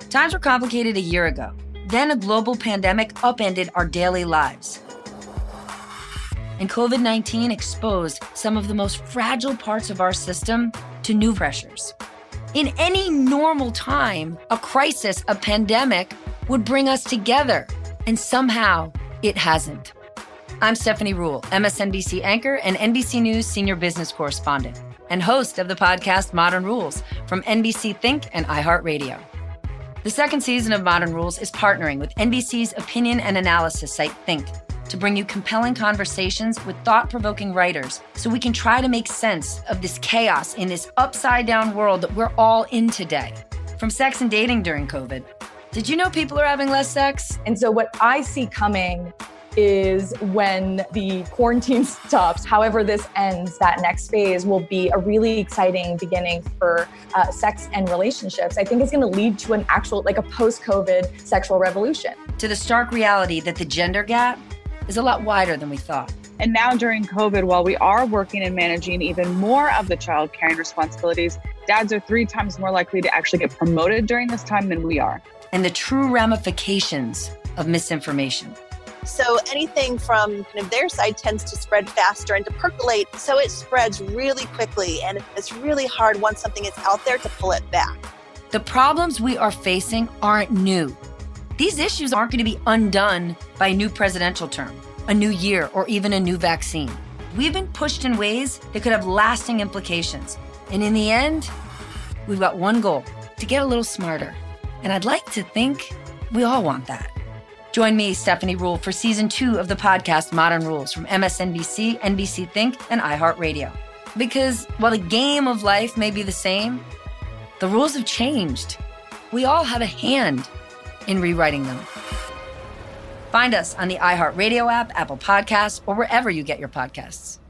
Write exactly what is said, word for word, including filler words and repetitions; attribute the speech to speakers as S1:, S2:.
S1: Times were complicated a year ago. Then a global pandemic upended our daily lives. And COVID nineteen exposed some of the most fragile parts of our system to new pressures. In any normal time, a crisis, a pandemic, would bring us together. And somehow, it hasn't. I'm Stephanie Ruhle, M S N B C anchor and N B C News senior business correspondent, and host of the podcast Modern Rules from N B C Think and iHeartRadio. The second season of Modern Rules is partnering with N B C's opinion and analysis site Think to bring you compelling conversations with thought-provoking writers so we can try to make sense of this chaos in this upside-down world that we're all in today. From sex and dating during COVID. Did you know people are having less sex?
S2: And so what I see coming is when the quarantine stops, however this ends, that next phase will be a really exciting beginning for uh, sex and relationships. I think it's going to lead to an actual, like a post-COVID sexual revolution.
S1: To the stark reality that the gender gap is a lot wider than we thought.
S3: And now during COVID, while we are working and managing even more of the child caring responsibilities, dads are three times more likely to actually get promoted during this time than we are.
S1: And the true ramifications of misinformation.
S4: So anything from kind of their side tends to spread faster and to percolate. So it spreads really quickly. And it's really hard once something is out there to pull it back.
S1: The problems we are facing aren't new. These issues aren't going to be undone by a new presidential term, a new year, or even a new vaccine. We've been pushed in ways that could have lasting implications. And in the end, we've got one goal, to get a little smarter. And I'd like to think we all want that. Join me, Stephanie Ruhle, for season two of the podcast Modern Rules from M S N B C, N B C Think, and iHeartRadio. Because while the game of life may be the same, the rules have changed. We all have a hand in rewriting them. Find us on the iHeartRadio app, Apple Podcasts, or wherever you get your podcasts.